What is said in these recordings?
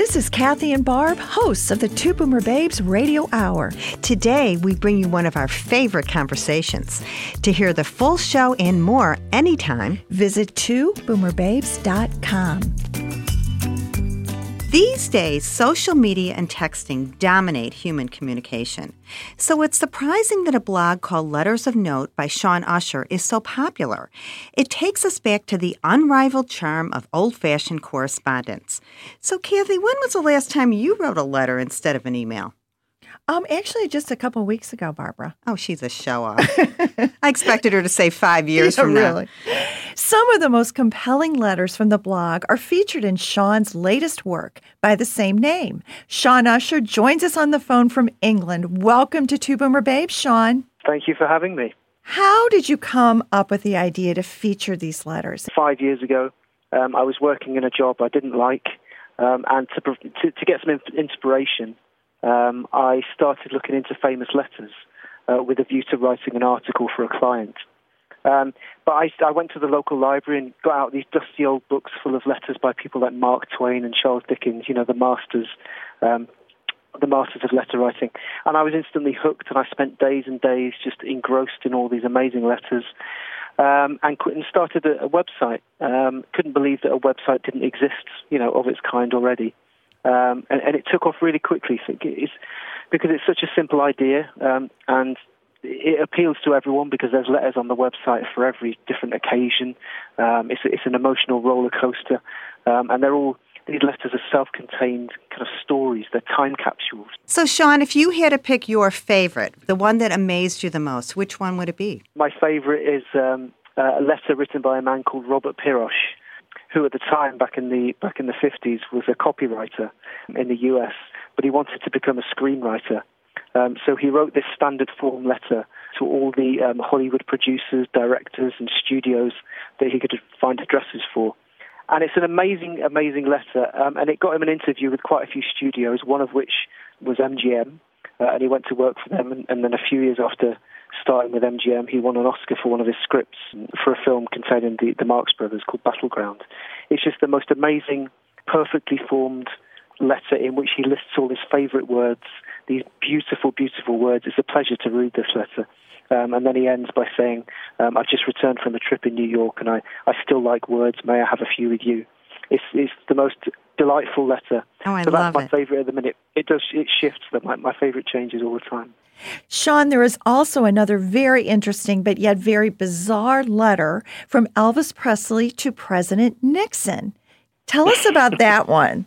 This is Kathy and Barb, hosts of the Two Boomer Babes Radio Hour. Today, we bring you one of our favorite conversations. To hear the full show and more anytime, visit twoboomerbabes.com. These days, social media and texting dominate human communication. So it's surprising that a blog called Letters of Note by Sean Usher is so popular. It takes us back to the unrivaled charm of old-fashioned correspondence. So, Kathy, when was the last time you wrote a letter instead of an email? Actually, just a couple weeks ago, Barbara. Oh, she's a show-off. I expected her to say 5 years from now. Really. Some of the most compelling letters from the blog are featured in Sean's latest work by the same name. Sean Usher joins us on the phone from England. Welcome to Two Boomer Babes, Sean. Thank you for having me. How did you come up with the idea to feature these letters? 5 years ago, I was working in a job I didn't like, and to get some inspiration, I started looking into famous letters with a view to writing an article for a client. But I went to the local library and got out these dusty old books full of letters by people like Mark Twain and Charles Dickens, you know, the masters of letter writing. And I was instantly hooked, and I spent days and days just engrossed in all these amazing letters, and started a website. Couldn't believe that a website didn't exist, you know, of its kind already. And it took off really quickly because it's such a simple idea, and it appeals to everyone because there's letters on the website for every different occasion. It's an emotional roller coaster, and these letters are self-contained kind of stories. They're time capsules. So, Sean, if you had to pick your favorite, the one that amazed you the most, which one would it be? My favorite is a letter written by a man called Robert Pirosh, who at the time, back in the 50s, was a copywriter in the US, but he wanted to become a screenwriter. So he wrote this standard form letter to all the Hollywood producers, directors, and studios that he could find addresses for. And it's an amazing, amazing letter, and it got him an interview with quite a few studios, one of which was MGM, and he went to work for them, and then a few years after starting with MGM, he won an Oscar for one of his scripts for a film containing the Marx Brothers called Battleground. It's just the most amazing, perfectly formed letter in which he lists all his favorite words, these beautiful, beautiful words. It's a pleasure to read this letter. And then he ends by saying, I've just returned from a trip in New York, and I still like words. May I have a few with you? It's the most delightful letter. Oh, I so love that's my favorite at the minute. It shifts. My favorite changes all the time. Sean, there is also another very interesting but yet very bizarre letter from Elvis Presley to President Nixon. Tell us about that one.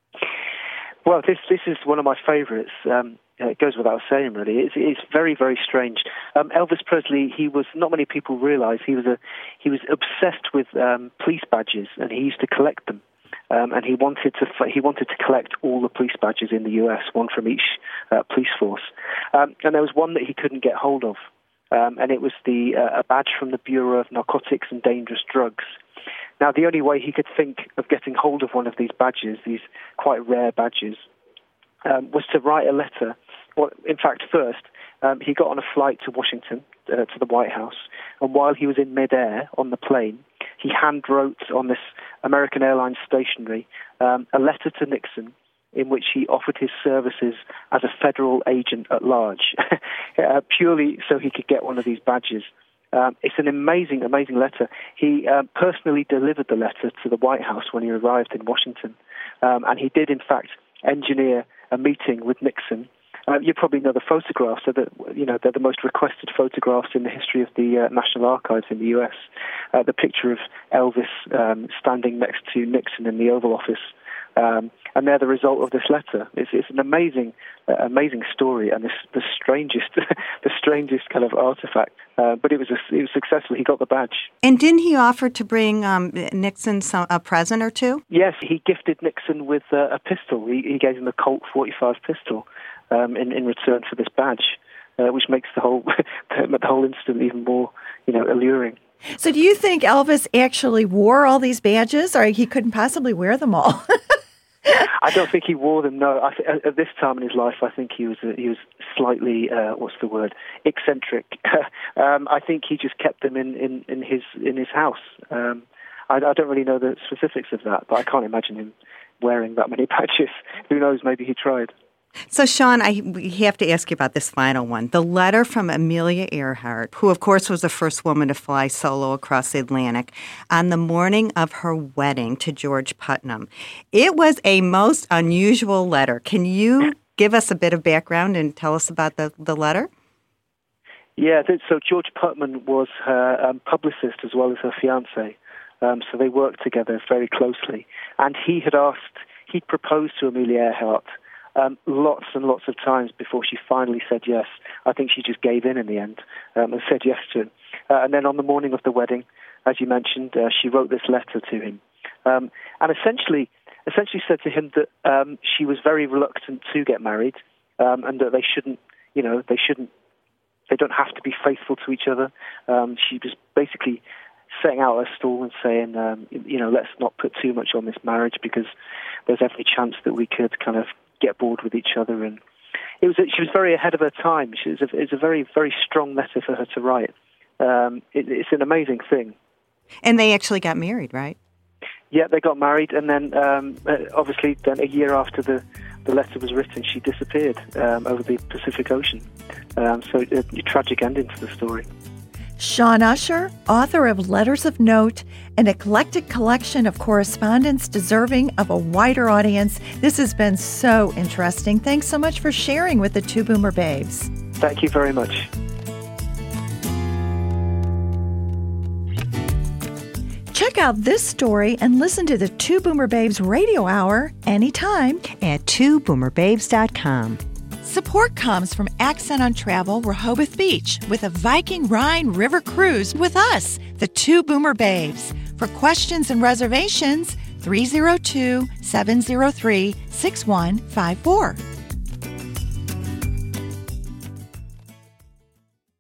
Well, this is one of my favorites. It goes without saying, really. It's very, very strange. Elvis Presley, not many people realize he was obsessed with police badges, and he used to collect them. And he wanted to collect all the police badges in the U.S., one from each police force. And there was one that he couldn't get hold of, and it was a badge from the Bureau of Narcotics and Dangerous Drugs. Now, the only way he could think of getting hold of one of these badges, these quite rare badges, was to write a letter. Well, in fact, first, he got on a flight to Washington, to the White House, and while he was in midair on the plane, he hand-wrote on this American Airlines stationery a letter to Nixon in which he offered his services as a federal agent at large, purely so he could get one of these badges. It's an amazing, amazing letter. He personally delivered the letter to the White House when he arrived in Washington, and he did, in fact, engineer a meeting with Nixon. You probably know the photographs. They're the most requested photographs in the history of the National Archives in the U.S. The picture of Elvis standing next to Nixon in the Oval Office, and they're the result of this letter. It's an amazing story, and the strangest kind of artifact. But it was successful. He got the badge. And didn't he offer to bring Nixon a present or two? Yes, he gifted Nixon with a pistol. He gave him a Colt .45 pistol in return for this badge, which makes the whole incident even more, alluring. So do you think Elvis actually wore all these badges, or he couldn't possibly wear them all? I don't think he wore them. No, at this time in his life, I think he was slightly eccentric. I think he just kept them in his house. I don't really know the specifics of that, but I can't imagine him wearing that many badges. Who knows, maybe he tried. So, Sean, we have to ask you about this final one. The letter from Amelia Earhart, who, of course, was the first woman to fly solo across the Atlantic, on the morning of her wedding to George Putnam. It was a most unusual letter. Can you give us a bit of background and tell us about the letter? Yeah, so George Putnam was her publicist as well as her fiancé. So they worked together very closely. And he'd proposed to Amelia Earhart lots and lots of times before she finally said yes. I think she just gave in the end and said yes to him. And then on the morning of the wedding, as you mentioned, she wrote this letter to him. And essentially said to him that she was very reluctant to get married and that they don't have to be faithful to each other. She was basically setting out her stall and saying, let's not put too much on this marriage because there's every chance that we could kind of get bored with each other. And she was very ahead of her time. It's a very, very strong letter for her to write. It's an amazing thing. And they actually got married, right? Yeah, they got married, and then obviously then a year after the letter was written, she disappeared over the Pacific Ocean. So a tragic ending to the story. Sean Usher, author of Letters of Note, an eclectic collection of correspondence deserving of a wider audience. This has been so interesting. Thanks so much for sharing with the Two Boomer Babes. Thank you very much. Check out this story and listen to the Two Boomer Babes radio hour anytime at twoboomerbabes.com. Support comes from Accent on Travel Rehoboth Beach with a Viking Rhine River cruise with us, the Two Boomer Babes. For questions and reservations, 302-703-6154.